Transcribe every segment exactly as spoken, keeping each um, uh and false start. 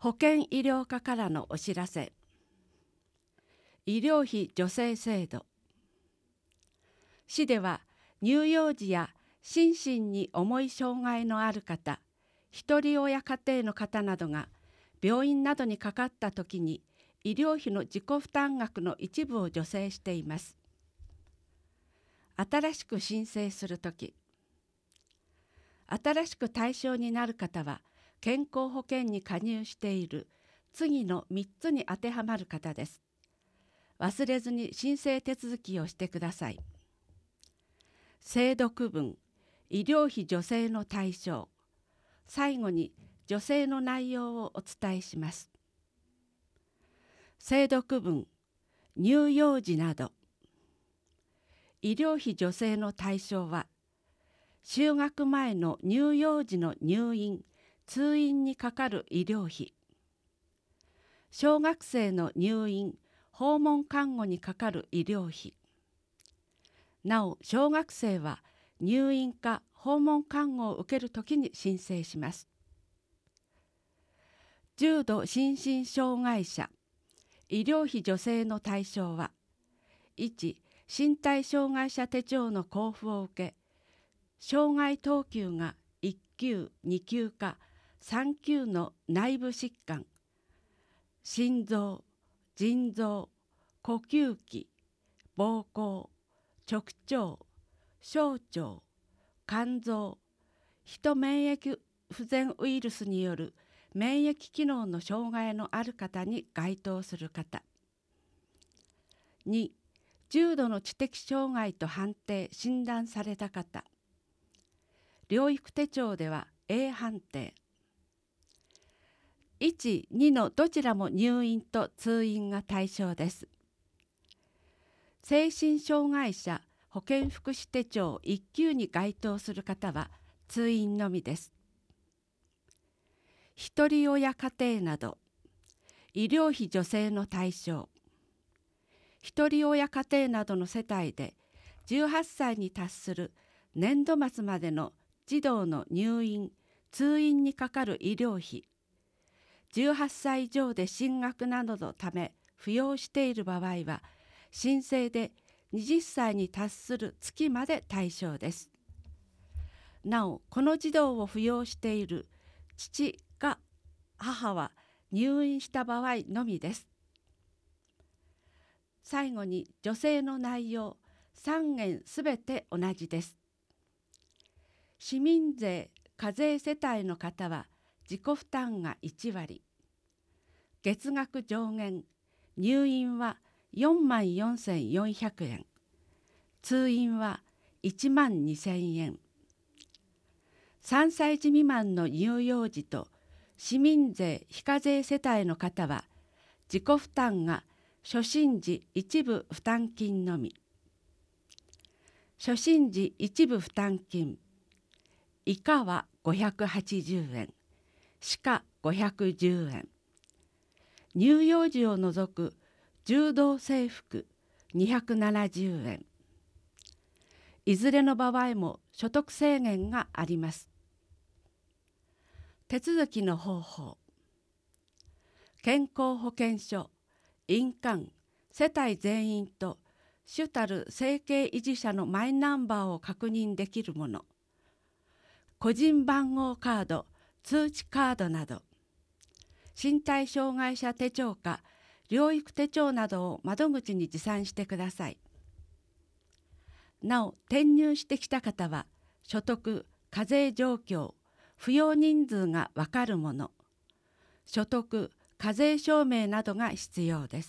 保険医療課からのお知らせ。医療費助成制度。市では乳幼児や心身に重い障害のある方、ひとり親家庭の方などが病院などにかかったときに医療費の自己負担額の一部を助成しています。新しく申請するとき、新しく対象になる方は健康保険に加入している次のみっつに当てはまる方です。忘れずに申請手続きをしてください。制度区分、医療費助成の対象、最後に助成の内容をお伝えします。制度区分、乳幼児など。医療費助成の対象は、就学前の乳幼児の入院・通院にかかる医療費、小学生の入院・訪問看護にかかる医療費、なお小学生は入院か訪問看護を受けるときに申請します。重度心身障害者、医療費助成の対象は、いち身体障害者手帳の交付を受け、障害等級がいっ級、に級かさん級の内部疾患、心臓、腎臓、呼吸器、膀胱、直腸、小腸、肝臓、ヒト免疫不全ウイルスによる免疫機能の障害のある方に該当する方。に重度の知的障害と判定・診断された方。療育手帳では A 判定。いち、にのどちらも入院と通院が対象です。精神障害者保健福祉手帳いっ級に該当する方は通院のみです。ひとり親家庭など医療費助成の対象。ひとり親家庭などの世帯でじゅうはっさいに達する年度末までの児童の入院・通院にかかる医療費、じゅうはっさい以上で進学などのため扶養している場合は、申請ではたちに達する月まで対象です。なお、この児童を扶養している父か母は入院した場合のみです。最後に助成の内容、さんげんすべて同じです。市民税・課税世帯の方は自己負担がいちわり、月額上限、入院はよんまんよんせんよんひゃくえん、通院はいちまんにせんえん。さんさい児未満の乳幼児と市民税非課税世帯の方は自己負担が初診時一部負担金のみ。初診時一部負担金、以下はごひゃくはちじゅうえん、しかごひゃくじゅうえん。乳幼児を除く柔道制服にひゃくななじゅうえん。いずれの場合も所得制限があります。手続きの方法。健康保険証、印鑑、世帯全員と主たる生計維持者のマイナンバーを確認できるもの、個人番号カード、通知カードなど、身体障害者手帳か療育手帳などを窓口に持参してください。なお、転入してきた方は所得・課税状況、扶養人数がわかるもの、所得・課税証明などが必要です。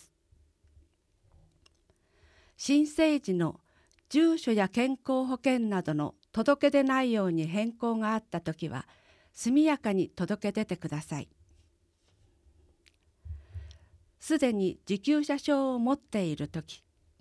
申請時の住所や健康保険などの届け出内容に変更があったときは、速やかに届け出てください。すでに受給者証を持っているとき、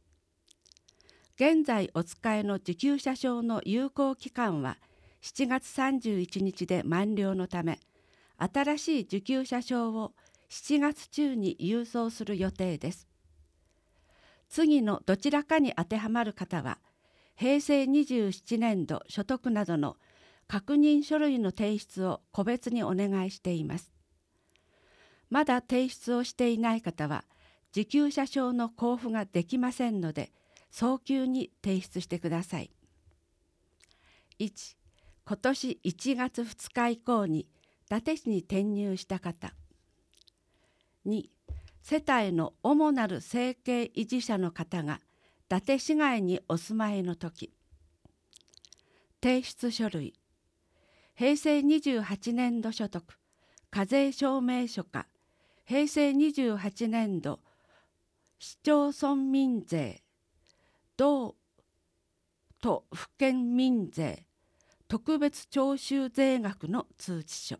現在お使いの受給者証の有効期間はしちがつさんじゅういちにちで満了のため、新しい受給者証をしちがつちゅうに郵送する予定です。次のどちらかに当てはまる方は、へいせいにじゅうななねんど所得などの確認書類の提出を個別にお願いしています。 まだ提出をしていない方は受給者証の交付ができませんので、早急に提出してください。いち、今年いちがつふつか以降に伊達市に転入した方。に、世帯の主なる生計維持者の方が伊達市外にお住まいのとき。提出書類。平成にじゅうはちねんど所得課税証明書か平成にじゅうはちねんど市町村民税道都府県民税特別徴収税額の通知書。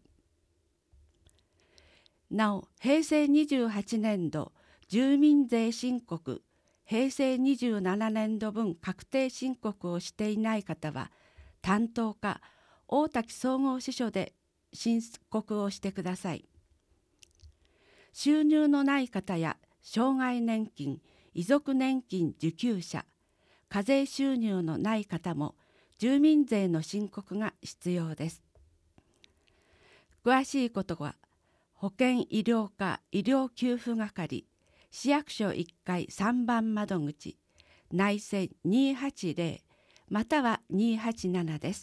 なお、平成にじゅうはちねんど住民税申告平成にじゅうななねんど分確定申告をしていない方は、担当課大滝総合支所で申告をしてください。収入のない方や障害年金、遺族年金受給者、課税収入のない方も住民税の申告が必要です。詳しいことは保健医療課医療給付係市役所いっかいさんばん窓口内線にーはちぜろまたはにーはちななです。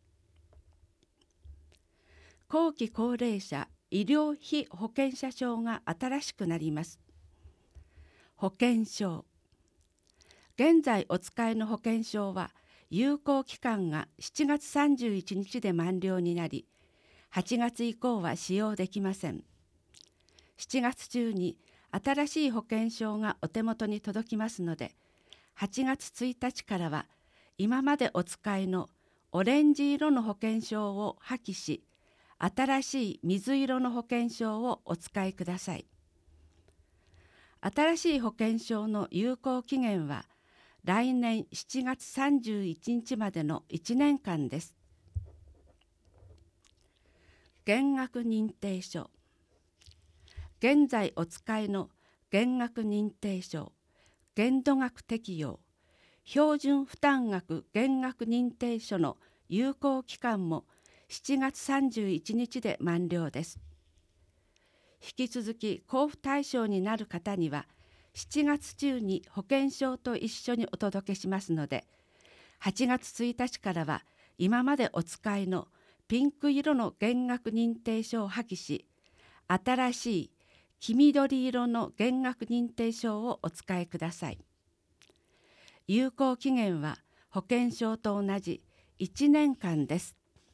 後期高齢者医療費保険者証が新しくなります。保険証。現在お使いの保険証は有効期間がしちがつさんじゅういちにちで満了になり、はちがつ以降は使用できません。しちがつ中に新しい保険証がお手元に届きますので、はちがつついたちからは今までお使いのオレンジ色の保険証を破棄し、新しい水色の保険証をお使いください。新しい保険証の有効期限は来年しちがつさんじゅういちにちまでのいちねんかんです。減額認定書。現在お使いの減額認定書、限度額適用、標準負担額減額認定書の有効期間もしちがつさんじゅういちにちで満了です。引き続き交付対象になる方には、しちがつ中に保険証と一緒にお届けしますので、はちがつついたちからは今までお使いのピンク色の減額認定書を破棄し、新しい黄緑色の減額認定証をお使いください。有効期限は保険証と同じいちねんかんです。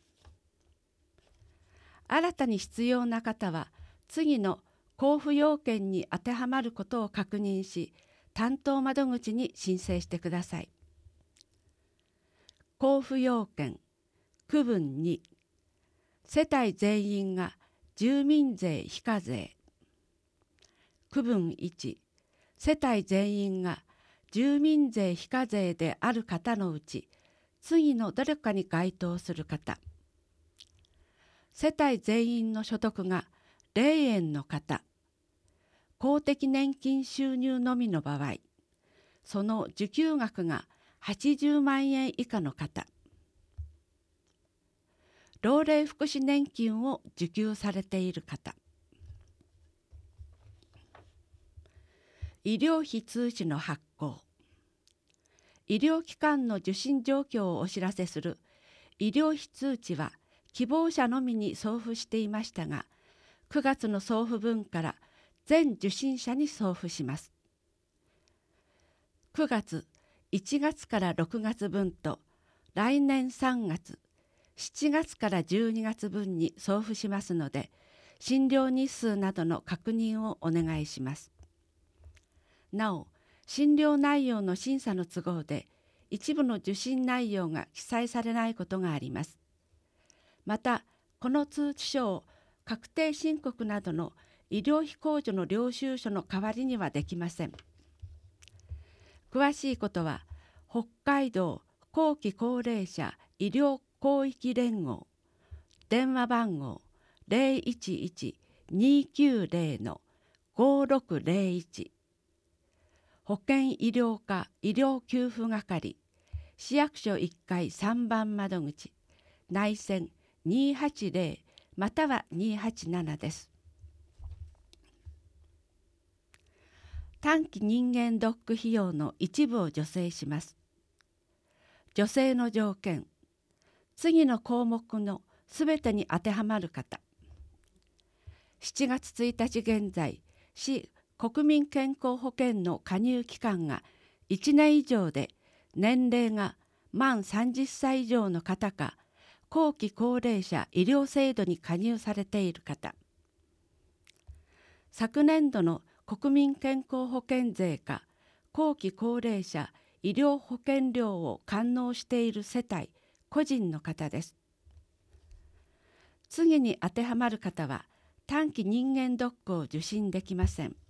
新たに必要な方は、次の交付要件に当てはまることを確認し、担当窓口に申請してください。交付要件区分に、世帯全員が住民税非課税。区分いち、世帯全員が住民税非課税である方のうち、次のどれかに該当する方。世帯全員の所得がれいえんの方、公的年金収入のみの場合、その受給額がはちじゅうまんえん以下の方、老齢福祉年金を受給されている方、医療費通知の発行、医療機関の受診状況をお知らせする医療費通知は希望者のみに送付していましたが、くがつの送付分から全受診者に送付します。くがつ、いちがつからろくがつ分と来年さんがつ、しちがつからじゅうにがつ分に送付しますので、診療日数などの確認をお願いします。なお、診療内容の審査の都合で一部の受診内容が記載されないことがあります。また、この通知書を確定申告などの医療費控除の領収書の代わりにはできません。詳しいことは、北海道後期高齢者医療広域連合、電話番号 ゼロいちいち にーきゅうゼロ ごろくゼロいち、保健医療課医療給付係、市役所いっかいさんばん窓口、内線にーはちぜろまたはにーはちななです。 短期人間ドック費用の一部を助成します。助成の条件、次の項目のすべてに当てはまる方。しちがつついたち現在、市国民健康保険の加入期間がいちねん以上で、年齢が満さんじゅっさい以上の方か、後期高齢者医療制度に加入されている方。昨年度の国民健康保険税か後期高齢者医療保険料を完納している世帯、個人の方です。次に当てはまる方は短期人間ドックを受診できません。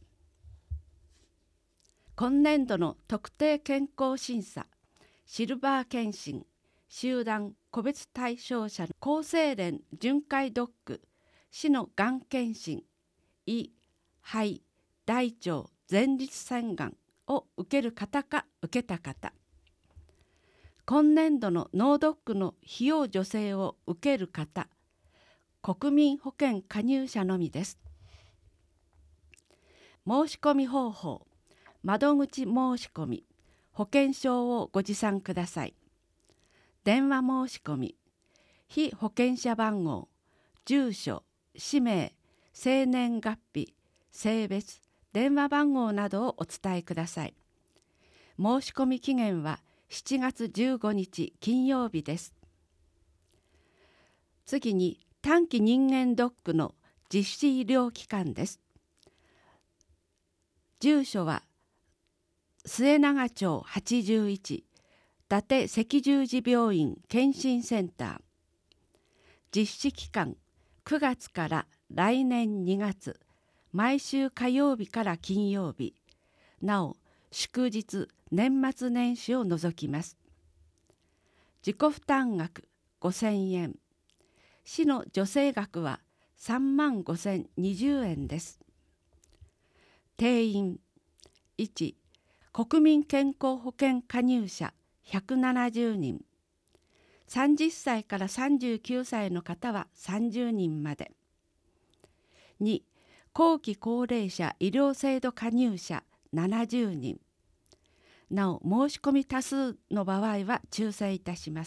今年度の特定健康審査、シルバー検診、集団個別対象者の厚生連巡回ドック、市のがん検診、胃、肺、大腸、前立腺がんを受ける方か受けた方。今年度の脳ドックの費用助成を受ける方、国民保険加入者のみです。申し込み方法、窓口申し込み、保険証をご持参ください。電話申し込み、被保険者番号、住所、氏名、生年月日、性別、電話番号などをお伝えください。申し込み期限はしちがつじゅうごにち金曜日です。次に短期人間ドックの実施医療機関です。住所は末永町はちじゅういち、伊達赤十字病院検診センター。実施期間くがつから来年にがつ、毎週火曜日から金曜日、なお祝日、年末年始を除きます。自己負担額ごせんえん、市の助成額はさんまんごせんにじゅうえんです。定員いち、国民健康保険加入者ひゃくななじゅうにん、さんじゅっさいからさんじゅうきゅうさいの方はさんじゅうにんまで。に、後期高齢者医療制度加入者ななじゅうにん。なお申し込み多数の場合は抽選いたします。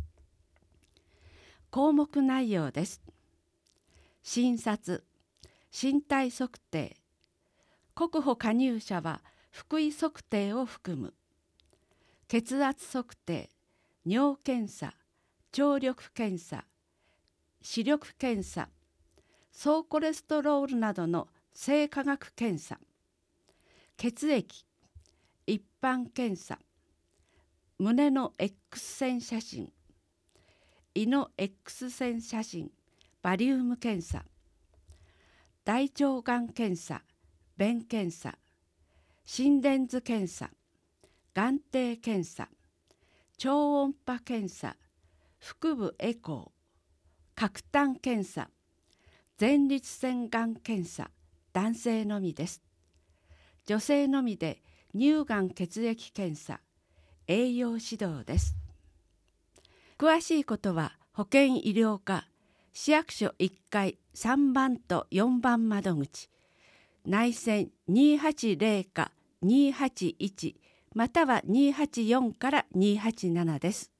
項目内容です。診察、身体測定、国保加入者は腹囲測定を含む。血圧測定、尿検査、聴力検査、視力検査、総コレステロールなどの生化学検査、血液、一般検査、胸の X 線写真、胃の X 線写真、バリウム検査、大腸がん検査、便検査、心電図検査、眼底検査、超音波検査、腹部エコー、角炭検査、前立腺がん検査、男性のみです。女性のみで乳がん血液検査、栄養指導です。詳しいことは保険医療課市役所いっかいさんばんとよんばん窓口、内線にーはちぜろかにーはちいちまたはにーはちよんからにーはちななです。